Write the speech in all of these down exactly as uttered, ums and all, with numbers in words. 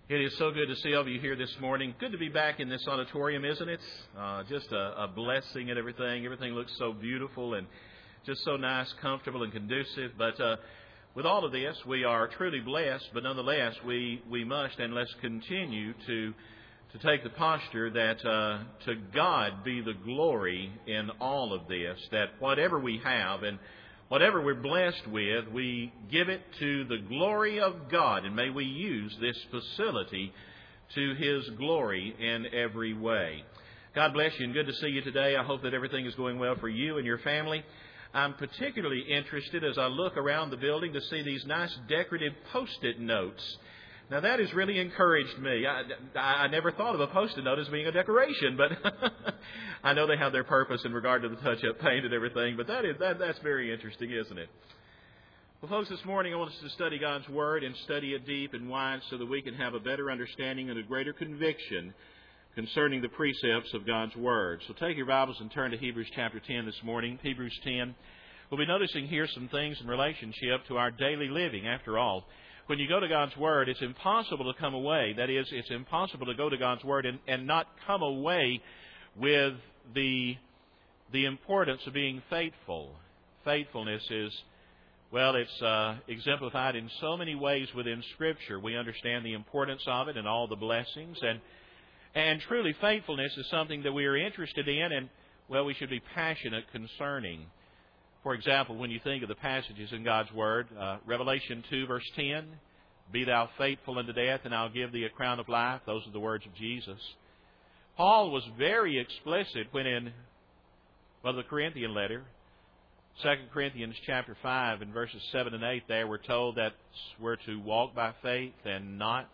It is so good to see all of you here this morning. Good to be back in this auditorium, isn't it? Uh, just a, a blessing and everything. Everything looks so beautiful and just so nice, comfortable, and conducive. But uh, with all of this, we are truly blessed. But nonetheless, we, we must and let's continue to to take the posture that uh, to God be the glory in all of this. That whatever we have and whatever we're blessed with, we give it to the glory of God, and may we use this facility to His glory in every way. God bless you, and good to see you today. I hope that everything is going well for you and your family. I'm particularly interested as I look around the building to see these nice decorative Post-it notes. Now, that has really encouraged me. I, I never thought of a Post-it note as being a decoration, but I know they have their purpose in regard to the touch-up paint and everything, but that is that that's very interesting, isn't it? Well, folks, this morning I want us to study God's Word and study it deep and wide so that we can have a better understanding and a greater conviction concerning the precepts of God's Word. So take your Bibles and turn to Hebrews chapter ten this morning. Hebrews ten. We'll be noticing here some things in relationship to our daily living. After all, when you go to God's Word, it's impossible to come away. That is, it's impossible to go to God's Word and, and not come away with the, the importance of being faithful. Faithfulness is, well, it's uh, exemplified in so many ways within Scripture. We understand the importance of it and all the blessings. And, and truly, faithfulness is something that we are interested in and, well, we should be passionate concerning. For example, when you think of the passages in God's Word, uh, Revelation two, verse ten, "Be thou faithful unto death, and I'll give thee a crown of life." Those are the words of Jesus. Paul was very explicit when in, well, the Corinthian letter, Second Corinthians chapter five, and verses seven and eight there, we're told that we're to walk by faith and not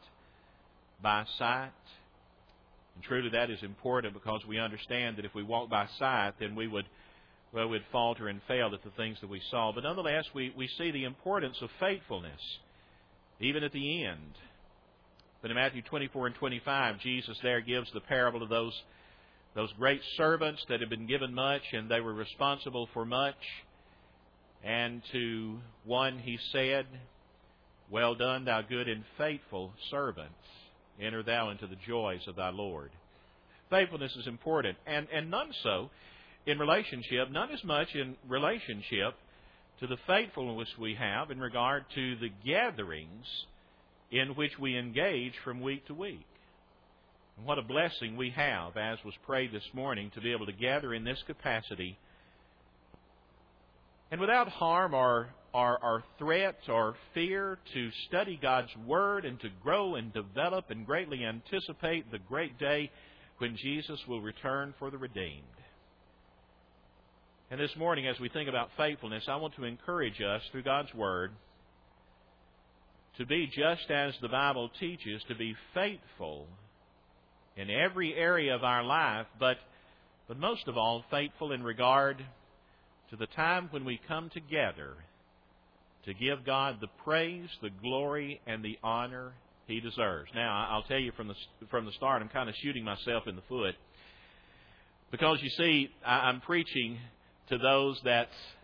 by sight. And truly that is important because we understand that if we walk by sight, then we would Well, we'd falter and fail at the things that we saw. But nonetheless, we, we see the importance of faithfulness, even at the end. But in Matthew twenty-four and twenty-five, Jesus there gives the parable of those, those great servants that had been given much, and they were responsible for much. And to one he said, "Well done, thou good and faithful servant. Enter thou into the joys of thy Lord." Faithfulness is important, and, and none so in relationship, not as much in relationship to the faithfulness we have in regard to the gatherings in which we engage from week to week. And what a blessing we have, as was prayed this morning, to be able to gather in this capacity and without harm or, or, or threat or fear to study God's Word and to grow and develop and greatly anticipate the great day when Jesus will return for the redeemed. And this morning, as we think about faithfulness, I want to encourage us through God's Word to be just as the Bible teaches, to be faithful in every area of our life, but, but most of all, faithful in regard to the time when we come together to give God the praise, the glory, and the honor He deserves. Now, I'll tell you from the, from the start, I'm kind of shooting myself in the foot because, you see, I'm preaching to those that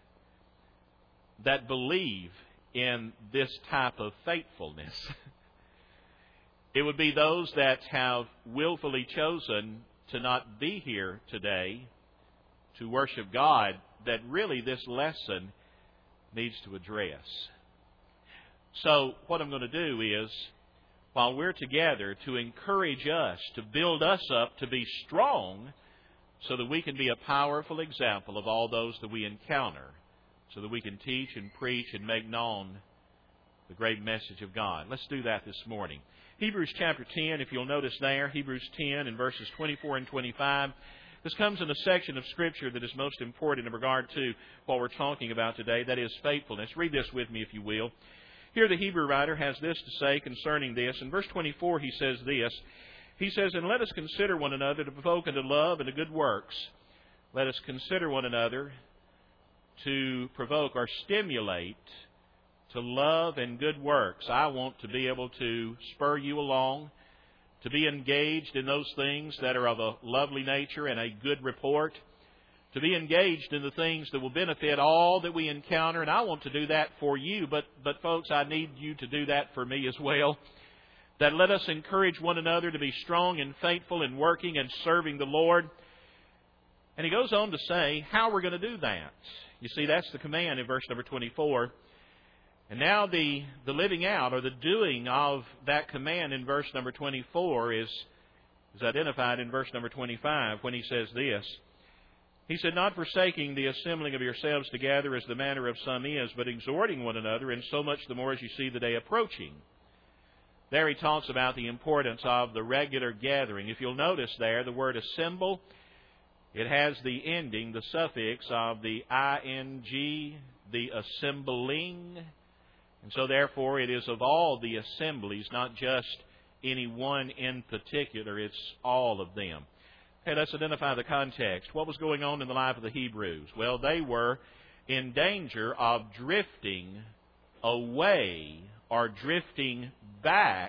that believe in this type of faithfulness. It would be those that have willfully chosen to not be here today to worship God that really this lesson needs to address. So what I'm going to do is, while we're together, to encourage us, to build us up, to be strong, so that we can be a powerful example of all those that we encounter, so that we can teach and preach and make known the great message of God. Let's do that this morning. Hebrews chapter ten, if you'll notice there, Hebrews ten and verses twenty-four and twenty-five. This comes in a section of Scripture that is most important in regard to what we're talking about today, that is faithfulness. Read this with me, if you will. Here the Hebrew writer has this to say concerning this. In verse twenty-four he says this. He says, "And let us consider one another to provoke unto love and to good works." Let us consider one another to provoke or stimulate to love and good works. I want to be able to spur you along, to be engaged in those things that are of a lovely nature and a good report, to be engaged in the things that will benefit all that we encounter. And I want to do that for you, but, but folks, I need you to do that for me as well. that let us encourage one another to be strong and faithful in working and serving the Lord. And he goes on to say how we're going to do that. You see, that's the command in verse number twenty-four. And now the, the living out or the doing of that command in verse number twenty-four is, is identified in verse number twenty-five when he says this. He said, not forsaking the assembling of yourselves together as the manner of some is, but exhorting one another, and so much the more as you see the day approaching. There he talks about the importance of the regular gathering. If you'll notice there, the word assemble, it has the ending, the suffix of the ing, the assembling. And so therefore it is of all the assemblies, not just any one in particular. It's all of them. Okay, let's identify the context. What was going on in the life of the Hebrews? Well, they were in danger of drifting away or drifting back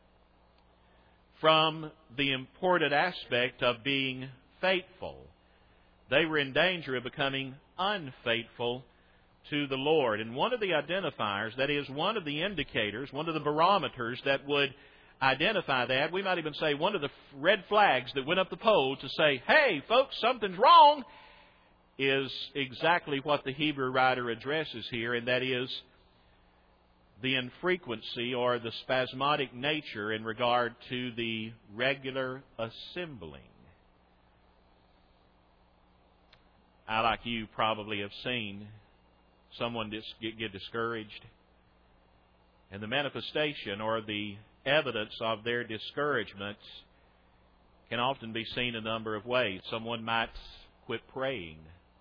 from the important aspect of being faithful. They were in danger of becoming unfaithful to the Lord. And one of the identifiers, that is, one of the indicators, one of the barometers that would identify that, we might even say one of the red flags that went up the pole to say, hey, folks, something's wrong, is exactly what the Hebrew writer addresses here, and that is the infrequency or the spasmodic nature in regard to the regular assembling. I, like you, probably have seen someone get, get discouraged, and the manifestation or the evidence of their discouragement can often be seen a number of ways. Someone might quit praying.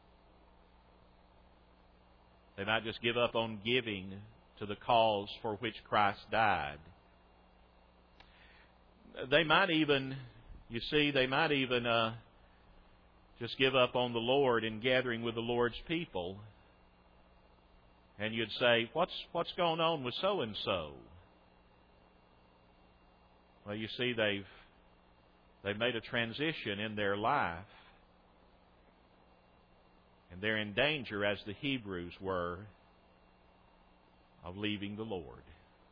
They might just give up on giving to the cause for which Christ died. They might even, you see, they might even uh, just give up on the Lord and gathering with the Lord's people. And you'd say, what's what's going on with so-and-so? Well, you see, they've they've made a transition in their life, and they're in danger, as the Hebrews were, of leaving the Lord.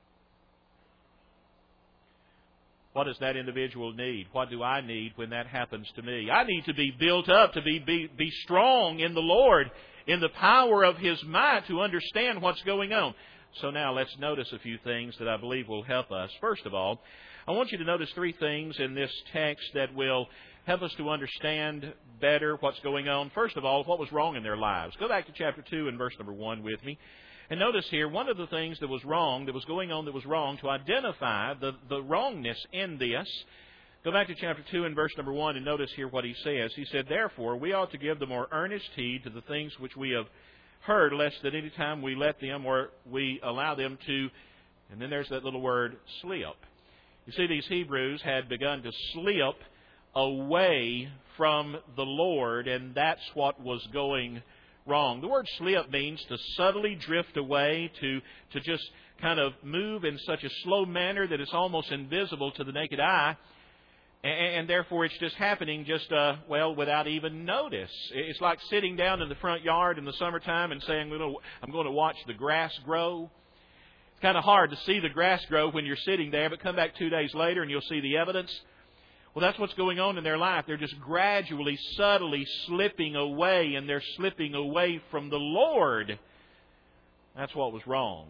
What does that individual need? What do I need when that happens to me? I need to be built up, to be, be, be strong in the Lord, in the power of His might, to understand what's going on. So now let's notice a few things that I believe will help us. First of all, I want you to notice three things in this text that will help us to understand better what's going on. First of all, what was wrong in their lives. Go back to chapter two and verse number one with me. And notice here, one of the things that was wrong, that was going on that was wrong, to identify the, the wrongness in this. Go back to chapter two and verse number one and notice here what he says. He said, therefore, we ought to give the more earnest heed to the things which we have heard, lest that any time we let them or we allow them to, and then there's that little word, slip. You see, these Hebrews had begun to slip away from the Lord, and that's what was going wrong. The word slip means to subtly drift away, to, to just kind of move in such a slow manner that it's almost invisible to the naked eye. And, and therefore it's just happening just, uh, well, without even notice. It's like sitting down in the front yard in the summertime and saying, I'm going to watch the grass grow. It's kind of hard to see the grass grow when you're sitting there, but come back two days later and you'll see the evidence. Well, that's what's going on in their life. They're just gradually, subtly slipping away, and they're slipping away from the Lord. That's what was wrong.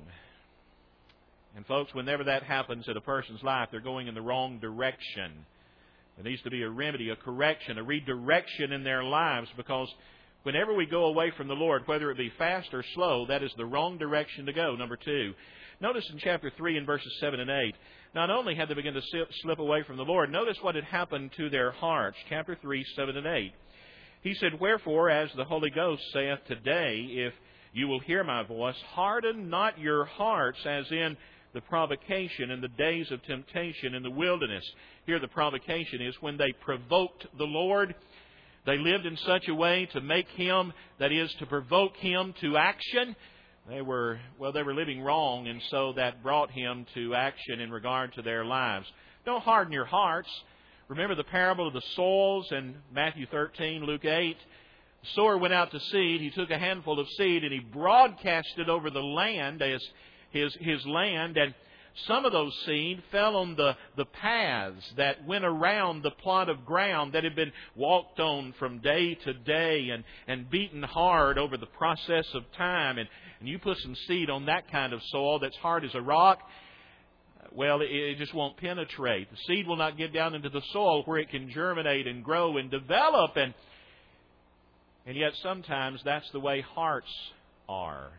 And folks, whenever that happens in a person's life, they're going in the wrong direction. There needs to be a remedy, a correction, a redirection in their lives, because whenever we go away from the Lord, whether it be fast or slow, that is the wrong direction to go. Number two, notice in chapter three and verses seven and eight, not only had they begun to slip away from the Lord, notice what had happened to their hearts. Chapter three, seven and eight. He said, wherefore, as the Holy Ghost saith today, if you will hear my voice, harden not your hearts, as in the provocation in the days of temptation in the wilderness. Here the provocation is when they provoked the Lord. They lived in such a way to make Him, that is, to provoke Him to action. They were, well, they were living wrong, and so that brought Him to action in regard to their lives. Don't harden your hearts. Remember the parable of the soils in Matthew thirteen, Luke eight. The sower went out to seed. He took a handful of seed and he broadcast it over the land, as his, his land, and some of those seed fell on the, the paths that went around the plot of ground that had been walked on from day to day and, and beaten hard over the process of time. And, and you put some seed on that kind of soil that's hard as a rock, well, it, it just won't penetrate. The seed will not get down into the soil where it can germinate and grow and develop. And, and yet sometimes that's the way hearts are.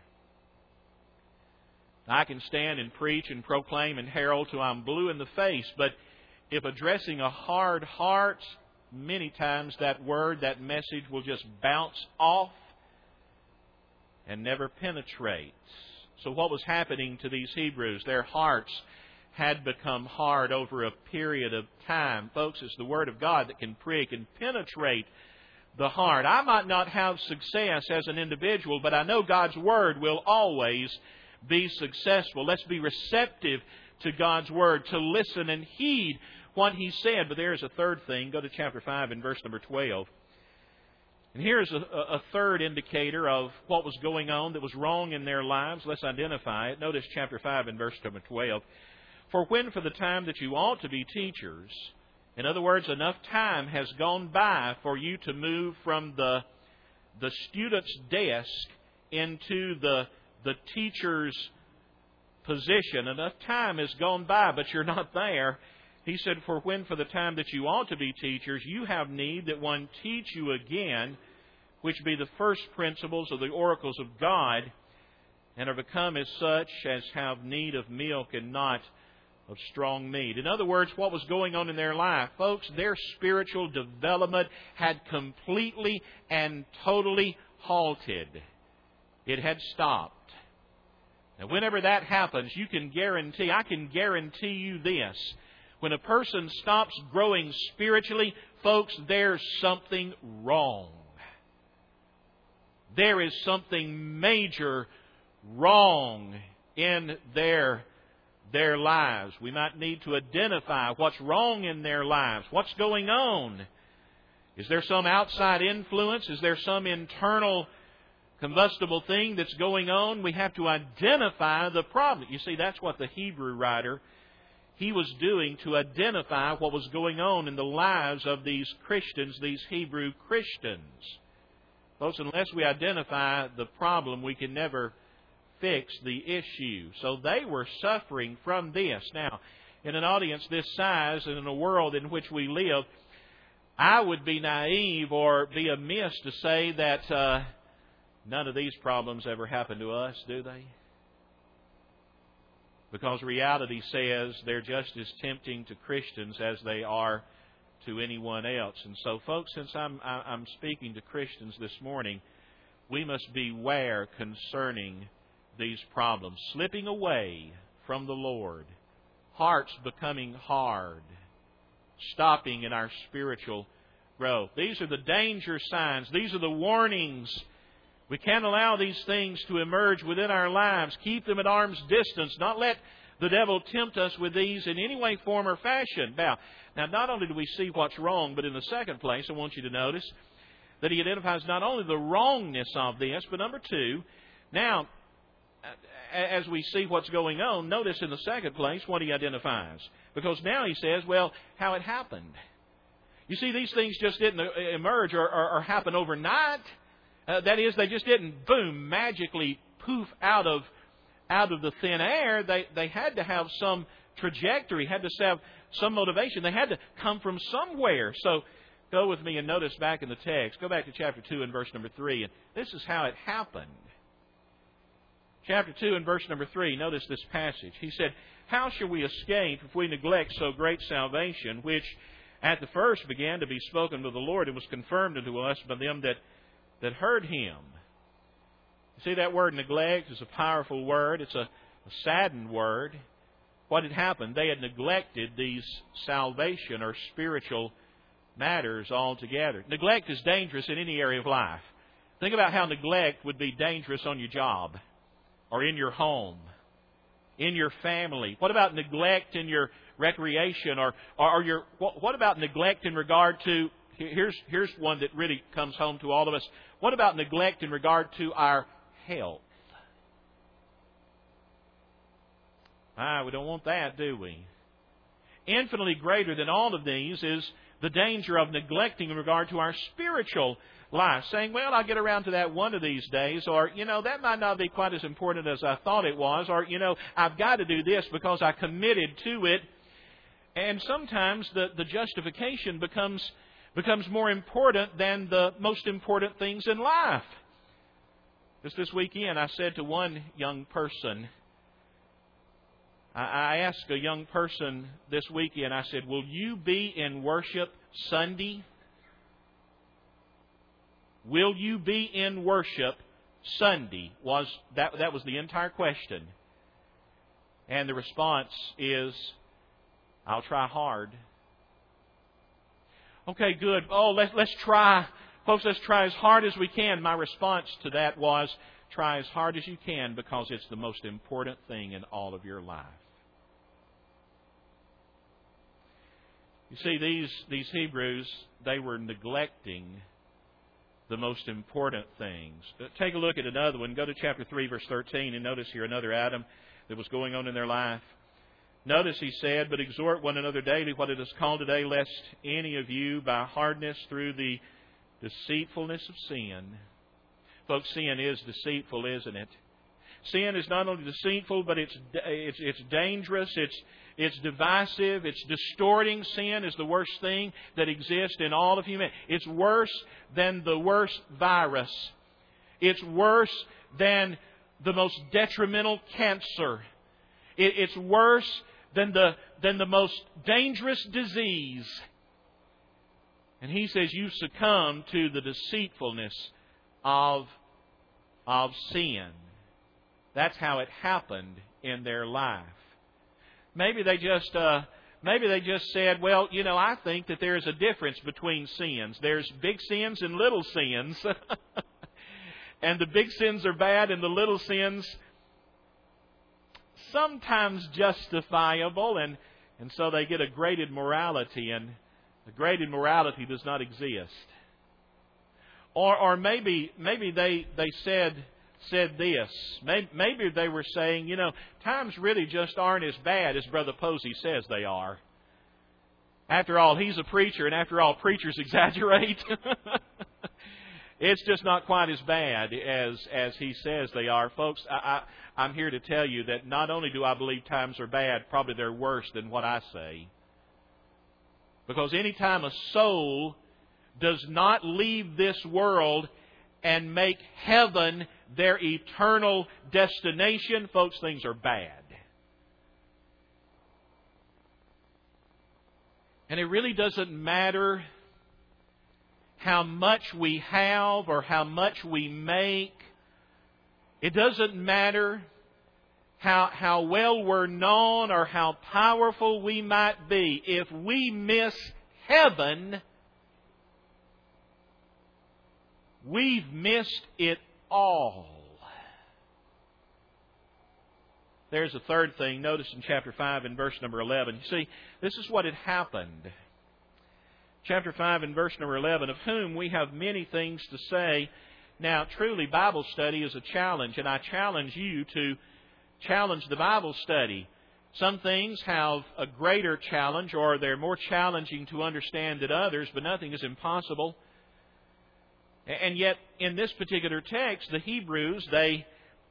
I can stand and preach and proclaim and herald till I'm blue in the face, but if addressing a hard heart, many times that word, that message will just bounce off and never penetrate. So what was happening to these Hebrews? Their hearts had become hard over a period of time. Folks, it's the Word of God that can prick and penetrate the heart. I might not have success as an individual, but I know God's Word will always be successful. Let's be receptive to God's Word, to listen and heed what He said. But there's a third thing. Go to chapter five and verse number twelve. And here's a, a third indicator of what was going on that was wrong in their lives. Let's identify it. Notice chapter five and verse number twelve. For when for the time that you ought to be teachers, in other words, enough time has gone by for you to move from the, the student's desk into the the teacher's position. Enough time has gone by, but you're not there. He said, for when for the time that you ought to be teachers, you have need that one teach you again, which be the first principles of the oracles of God, and are become as such as have need of milk and not of strong meat. In other words, what was going on in their life? Folks, their spiritual development had completely and totally halted. It had stopped. Now, whenever that happens, you can guarantee, I can guarantee you this. When a person stops growing spiritually, folks, there's something wrong. There is something major wrong in their, their lives. We might need to identify what's wrong in their lives. What's going on? Is there some outside influence? Is there some internal combustible thing that's going on? We have to identify the problem. You see, that's what the Hebrew writer, he was doing to identify what was going on in the lives of these Christians, these Hebrew Christians. Folks, unless we identify the problem, we can never fix the issue. So they were suffering from this. Now, in an audience this size and in a world in which we live, I would be naive or be amiss to say that uh, none of these problems ever happen to us, do they? Because reality says they're just as tempting to Christians as they are to anyone else. And so, folks, since I'm I'm speaking to Christians this morning, we must beware concerning these problems. Slipping away from the Lord, hearts becoming hard, stopping in our spiritual growth. These are the danger signs. These are the warnings. We can't allow these things to emerge within our lives. Keep them at arm's distance. Not let the devil tempt us with these in any way, form, or fashion. Now, now, not only do we see what's wrong, but in the second place, I want you to notice that he identifies not only the wrongness of this, but number two, now, as we see what's going on, notice in the second place what he identifies. Because now he says, well, how it happened. You see, these things just didn't emerge or, or, or happen overnight. Uh, that is, they just didn't, boom, magically poof out of out of the thin air. They they had to have some trajectory, had to have some motivation. They had to come from somewhere. So go with me and notice back in the text. Go back to chapter two and verse number three. And this is how it happened. Chapter two and verse number three, notice this passage. He said, how shall we escape if we neglect so great salvation, which at the first began to be spoken of the Lord and was confirmed unto us by them that, that heard Him? You see, that word neglect is a powerful word. It's a, a saddened word. What had happened? They had neglected these salvation or spiritual matters altogether. Neglect is dangerous in any area of life. Think about how neglect would be dangerous on your job or in your home, in your family. What about neglect in your recreation or, or your, what, what about neglect in regard to, here's, here's one that really comes home to all of us. What about neglect in regard to our health? Ah, we don't want that, do we? Infinitely greater than all of these is the danger of neglecting in regard to our spiritual life. Saying, well, I'll get around to that one of these days. Or, you know, that might not be quite as important as I thought it was. Or, you know, I've got to do this because I committed to it. And sometimes the, the justification becomes, becomes more important than the most important things in life. Just this weekend, I said to one young person, I asked a young person this weekend, I said, will you be in worship Sunday? Will you be in worship Sunday? Was that that was the entire question. And the response is, I'll try hard. Okay, good. Oh, let's let's try. Folks, let's try as hard as we can. My response to that was, try as hard as you can because it's the most important thing in all of your life. You see, these, these Hebrews, they were neglecting the most important things. Take a look at another one. Go to chapter three, verse thirteen, and notice here another item that was going on in their life. Notice he said, but exhort one another daily, what it is called today, lest any of you by hardness through the deceitfulness of sin. Folks, sin is deceitful, isn't it? Sin is not only deceitful, but it's it's it's dangerous. It's it's divisive. It's distorting. Sin is the worst thing that exists in all of humanity. It's worse than the worst virus. It's worse than the most detrimental cancer. It, it's worse than the than the most dangerous disease. And he says you succumb to the deceitfulness of of sin. That's how it happened in their life. Maybe they just uh, maybe they just said, well, you know, I think that there is a difference between sins. There's big sins and little sins. And the big sins are bad and the little sins sometimes justifiable. And, and so they get a graded morality, and the graded morality does not exist. Or or maybe maybe they, they said... said this. Maybe they were saying, you know, times really just aren't as bad as Brother Posey says they are. After all, he's a preacher, and after all, preachers exaggerate. It's just not quite as bad as, as he says they are. Folks, I, I, I'm here to tell you that not only do I believe times are bad, probably they're worse than what I say. Because any time a soul does not leave this world and make heaven their eternal destination, folks, things are bad. And it really doesn't matter how much we have or how much we make. It doesn't matter how, how well we're known or how powerful we might be. If we miss heaven, we've missed it all. There's a third thing. Notice in chapter five and verse number eleven. You see, this is what had happened. Chapter five and verse number eleven, of whom we have many things to say. Now, truly, Bible study is a challenge, and I challenge you to challenge the Bible study. Some things have a greater challenge, or they're more challenging to understand than others, but nothing is impossible. And yet, in this particular text, the Hebrews, they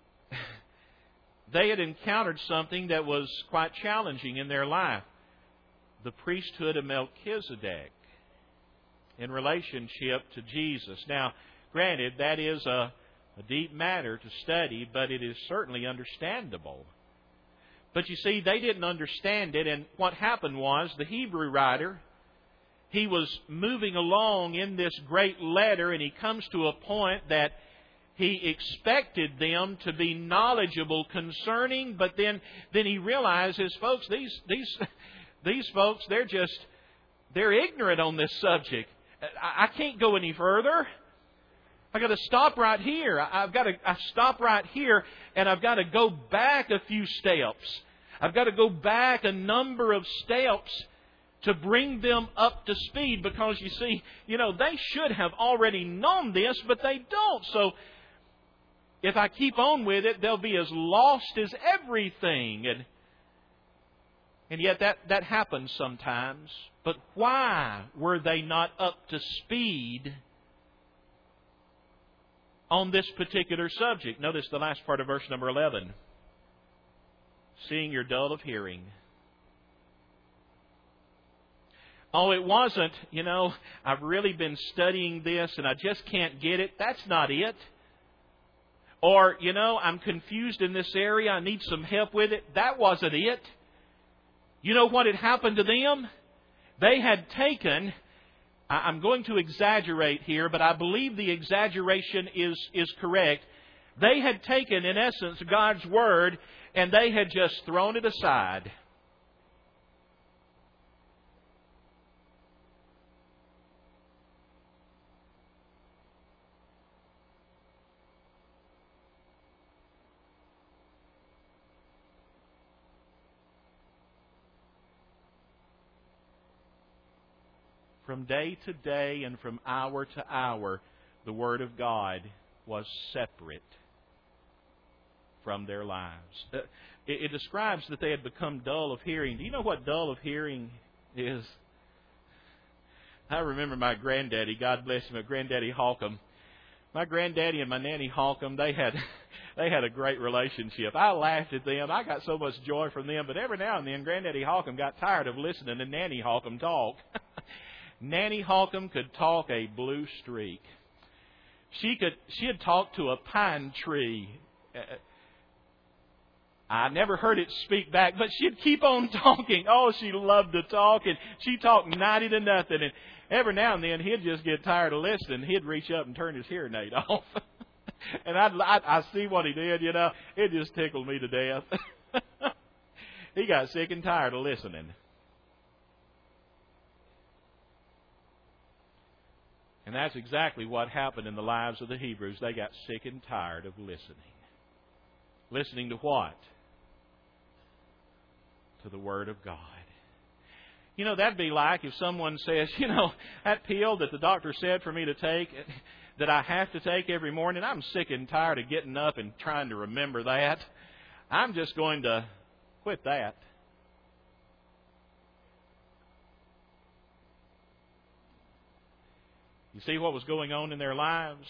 they had encountered something that was quite challenging in their life. The priesthood of Melchizedek in relationship to Jesus. Now, granted, that is a, a deep matter to study, but it is certainly understandable. But you see, they didn't understand it, and what happened was the Hebrew writer, he was moving along in this great letter, and he comes to a point that he expected them to be knowledgeable concerning, but then, then he realizes, folks, these these these folks, they're just they're ignorant on this subject. I, I can't go any further. I've got to stop right here. I've got to I stop right here, and I've got to go back a few steps. I've got to go back a number of steps to bring them up to speed, because you see, you know, they should have already known this, but they don't. So if I keep on with it, they'll be as lost as everything. And And yet that, that happens sometimes. But why were they not up to speed on this particular subject? Notice the last part of verse number eleven. Seeing you're dull of hearing. Oh, it wasn't, you know, I've really been studying this and I just can't get it. That's not it. Or, you know, I'm confused in this area. I need some help with it. That wasn't it. You know what had happened to them? They had taken, I'm going to exaggerate here, but I believe the exaggeration is, is correct. They had taken, in essence, God's Word and they had just thrown it aside. From day to day and from hour to hour, the Word of God was separate from their lives. It, it describes that they had become dull of hearing. Do you know what dull of hearing is? I remember my granddaddy, God bless him, Granddaddy Holcomb. My granddaddy and my nanny Holcomb, they had they had a great relationship. I laughed at them. I got so much joy from them. But every now and then, Granddaddy Holcomb got tired of listening to Nanny Holcomb talk. Nanny Holcomb could talk a blue streak. She could. She had talked to a pine tree. I never heard it speak back, but she'd keep on talking. Oh, she loved to talk, and she talked ninety to nothing. And every now and then, he'd just get tired of listening. He'd reach up and turn his hearing aid off. And I'd, I'd, I see what he did, you know. It just tickled me to death. He got sick and tired of listening. And that's exactly what happened in the lives of the Hebrews. They got sick and tired of listening. Listening to what? To the Word of God. You know, that'd be like if someone says, you know, that pill that the doctor said for me to take, that I have to take every morning, I'm sick and tired of getting up and trying to remember that. I'm just going to quit that. You see what was going on in their lives?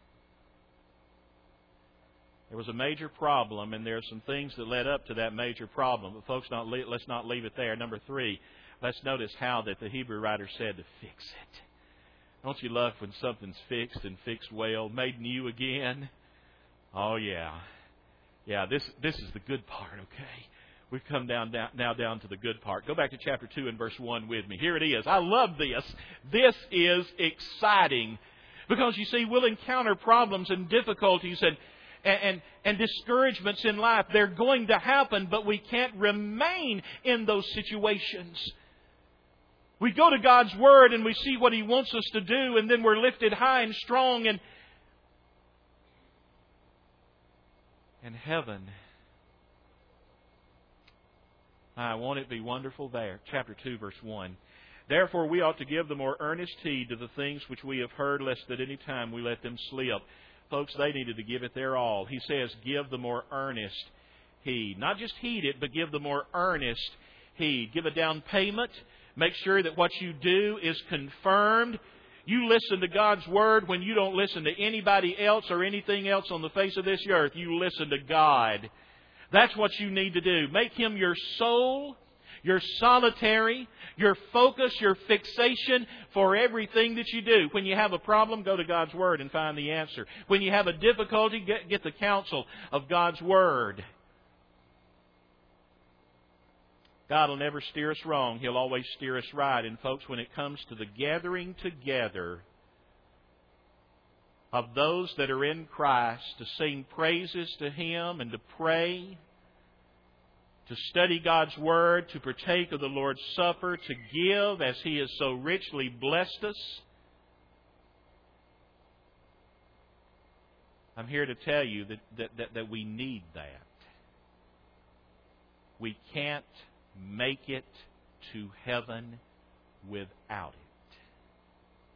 There was a major problem, and there are some things that led up to that major problem. But folks, not le- let's not leave it there. Number three, let's notice how that the Hebrew writer said to fix it. Don't you love when something's fixed and fixed well, made new again? Oh, yeah. Yeah, this this is the good part, okay? We've come down, down now down to the good part. Go back to chapter two and verse one with me. Here it is. I love this. This is exciting. Because, you see, we'll encounter problems and difficulties and, and, and, and discouragements in life. They're going to happen, but we can't remain in those situations. We go to God's Word and we see what He wants us to do, and then we're lifted high and strong, and, and heaven... I won't it be wonderful there. Chapter two, verse one. Therefore we ought to give the more earnest heed to the things which we have heard, lest at any time we let them slip. Folks, they needed to give it their all. He says, give the more earnest heed. Not just heed it, but give the more earnest heed. Give a down payment. Make sure that what you do is confirmed. You listen to God's Word when you don't listen to anybody else or anything else on the face of this earth. You listen to God. That's what you need to do. Make Him your soul, your solitary, your focus, your fixation for everything that you do. When you have a problem, go to God's Word and find the answer. When you have a difficulty, get, get the counsel of God's Word. God will never steer us wrong. He'll always steer us right. And folks, when it comes to the gathering together of those that are in Christ, to sing praises to Him and to pray, to study God's Word, to partake of the Lord's Supper, to give as He has so richly blessed us. I'm here to tell you that, that, that, that we need that. We can't make it to heaven without it.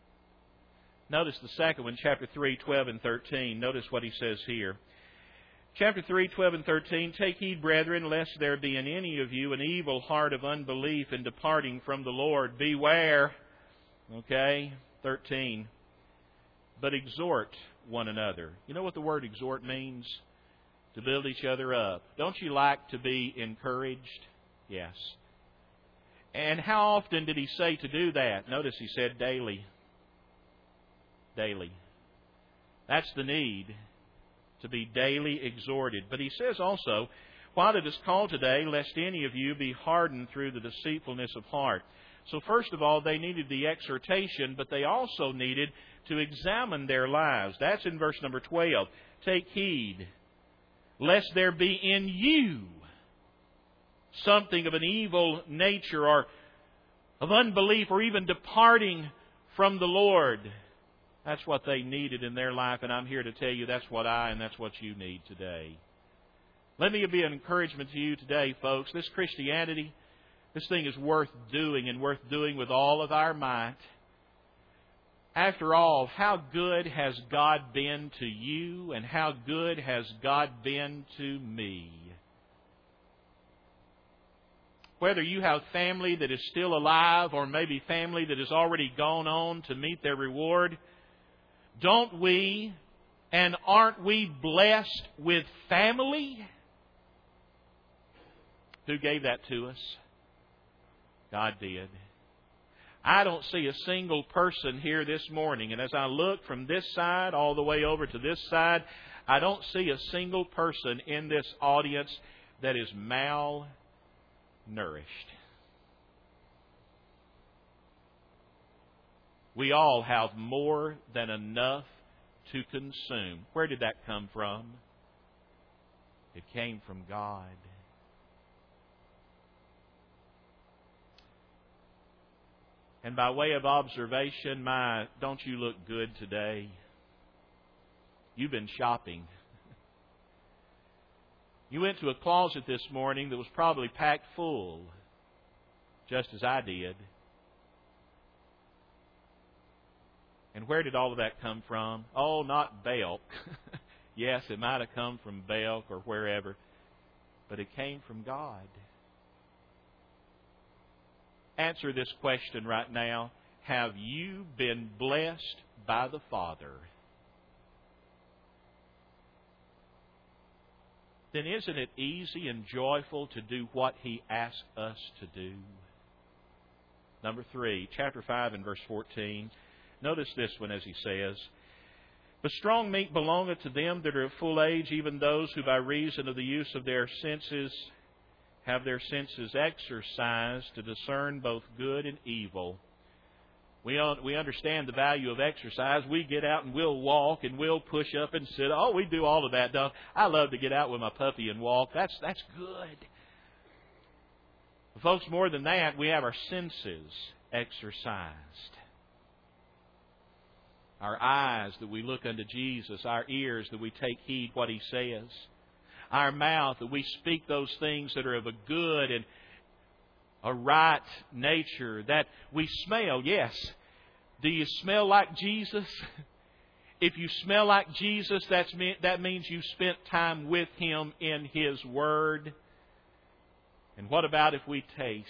Notice the second one, chapter three, twelve and thirteen. Notice what he says here. Chapter three, twelve and thirteen, Take heed, brethren, lest there be in any of you an evil heart of unbelief in departing from the Lord. Beware. Okay, thirteen. But exhort one another. You know what the word exhort means? To build each other up. Don't you like to be encouraged? Yes. And how often did he say to do that? Notice he said daily. Daily. That's the need, to be daily exhorted. But he says also, while it is called today, lest any of you be hardened through the deceitfulness of heart. So first of all, they needed the exhortation, but they also needed to examine their lives. That's in verse number twelve. Take heed, lest there be in you something of an evil nature or of unbelief or even departing from the Lord. That's what they needed in their life, and I'm here to tell you that's what I and that's what you need today. Let me be an encouragement to you today, folks. This Christianity, this thing is worth doing and worth doing with all of our might. After all, how good has God been to you, and how good has God been to me? Whether you have family that is still alive or maybe family that has already gone on to meet their reward, don't we and aren't we blessed with family? Who gave that to us? God did. I don't see a single person here this morning, and as I look from this side all the way over to this side, I don't see a single person in this audience that is malnourished. We all have more than enough to consume. Where did that come from? It came from God. And by way of observation, my, don't you look good today? You've been shopping. You went to a closet this morning that was probably packed full, just as I did. And where did all of that come from? Oh, not Belk. Yes, it might have come from Belk or wherever, but it came from God. Answer this question right now. Have you been blessed by the Father? Then isn't it easy and joyful to do what He asks us to do? Number three, chapter five and verse fourteen. Notice this one as he says, But strong meat belongeth to them that are of full age, even those who by reason of the use of their senses have their senses exercised to discern both good and evil. We we understand the value of exercise. We get out and we'll walk and we'll push up and sit. Oh, we do all of that, don't we? I love to get out with my puppy and walk. That's that's good. But folks, more than that, we have our senses exercised. Our eyes that we look unto Jesus, our ears that we take heed what He says, our mouth that we speak those things that are of a good and a right nature, that we smell. Yes. Do you smell like Jesus? If you smell like Jesus, that's mean, that means you spent time with Him in His Word. And what about if we taste?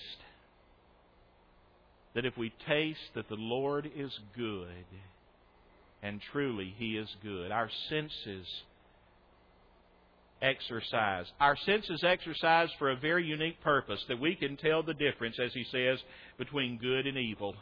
That if we taste that the Lord is good, and truly He is good. Our senses exercise. Our senses exercise for a very unique purpose, that we can tell the difference, as he says, between good and evil.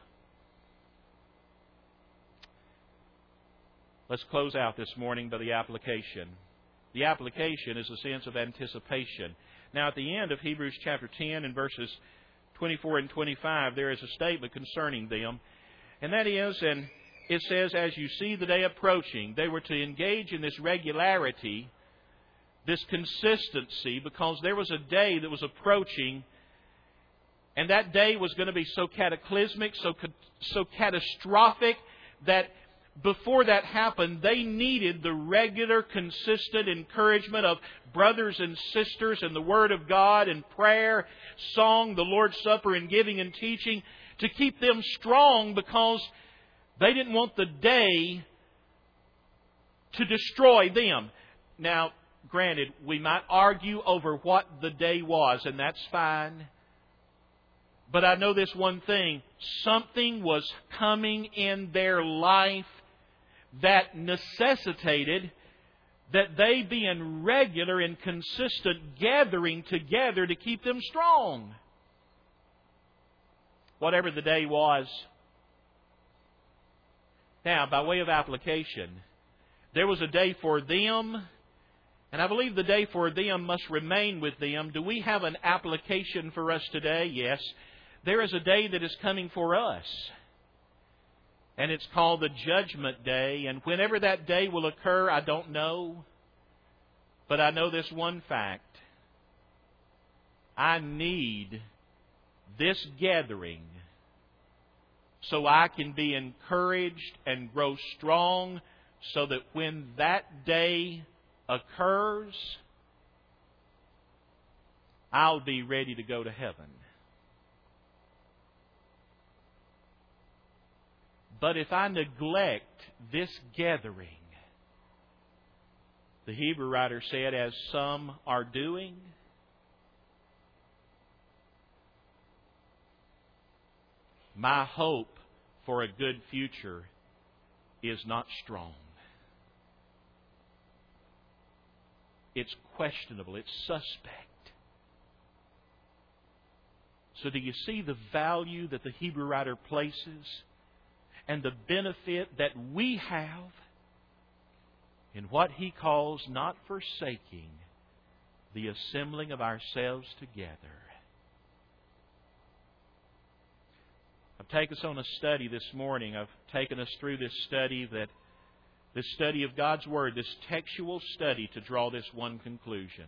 Let's close out this morning by the application. The application is a sense of anticipation. Now, at the end of Hebrews chapter ten and verses twenty-four and twenty-five, there is a statement concerning them. And that is, and it says, as you see the day approaching, they were to engage in this regularity, this consistency, because there was a day that was approaching, and that day was going to be so cataclysmic, so so catastrophic, that before that happened, they needed the regular, consistent encouragement of brothers and sisters and the Word of God and prayer, song, the Lord's Supper, and giving and teaching to keep them strong, because they didn't want the day to destroy them. Now, granted, we might argue over what the day was, and that's fine. But I know this one thing. Something was coming in their life that necessitated that they be in regular and consistent gathering together to keep them strong. Whatever the day was. Now, by way of application, there was a day for them, and I believe the day for them must remain with them. Do we have an application for us today? Yes. There is a day that is coming for us. And it's called the Judgment Day. And whenever that day will occur, I don't know. But I know this one fact. I need this gathering so I can be encouraged and grow strong, so that when that day occurs, I'll be ready to go to heaven. But if I neglect this gathering, the Hebrew writer said, as some are doing, my hope for a good future is not strong. It's questionable. It's suspect. So do you see the value that the Hebrew writer places and the benefit that we have in what he calls not forsaking the assembling of ourselves together? I've taken us on a study this morning. I've taken us through this study, that this study of God's Word, this textual study, to draw this one conclusion.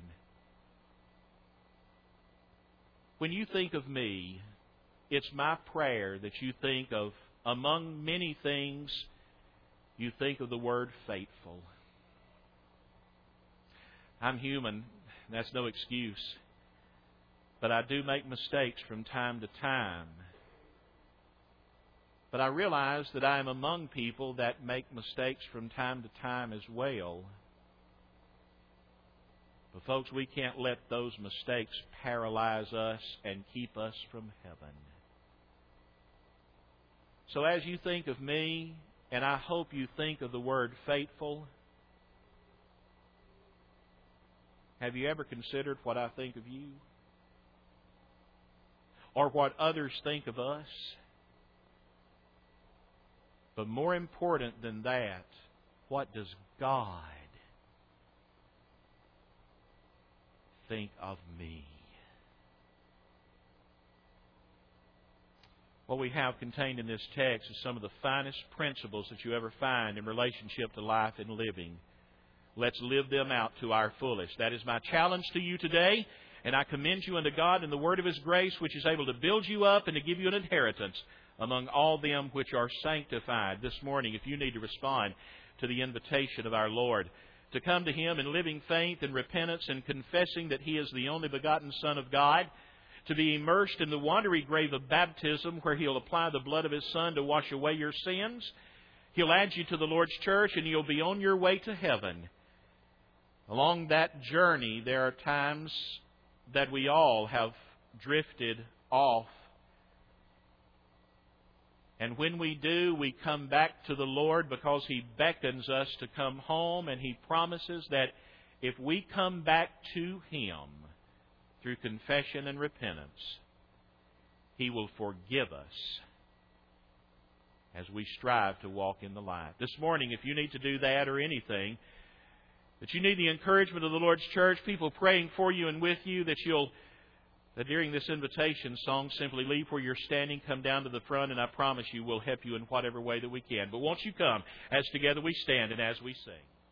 When you think of me, it's my prayer that you think of, among many things, you think of the word faithful. I'm human. That's no excuse. But I do make mistakes from time to time. But I realize that I am among people that make mistakes from time to time as well. But folks, we can't let those mistakes paralyze us and keep us from heaven. So as you think of me, and I hope you think of the word faithful, have you ever considered what I think of you? Or what others think of us? But more important than that, what does God think of me? What we have contained in this text is some of the finest principles that you ever find in relationship to life and living. Let's live them out to our fullest. That is my challenge to you today. And I commend you unto God and the word of His grace, which is able to build you up and to give you an inheritance among all them which are sanctified. This morning, if you need to respond to the invitation of our Lord to come to Him in living faith and repentance and confessing that He is the only begotten Son of God, to be immersed in the watery grave of baptism where He'll apply the blood of His Son to wash away your sins, He'll add you to the Lord's church, and you'll be on your way to heaven. Along that journey, there are times that we all have drifted off. And when we do, we come back to the Lord because He beckons us to come home, and He promises that if we come back to Him through confession and repentance, He will forgive us as we strive to walk in the light. This morning, if you need to do that or anything, that you need the encouragement of the Lord's church, people praying for you and with you, that you'll that during this invitation song, simply leave where you're standing, come down to the front, and I promise you we'll help you in whatever way that we can. But won't you come as together we stand and as we sing.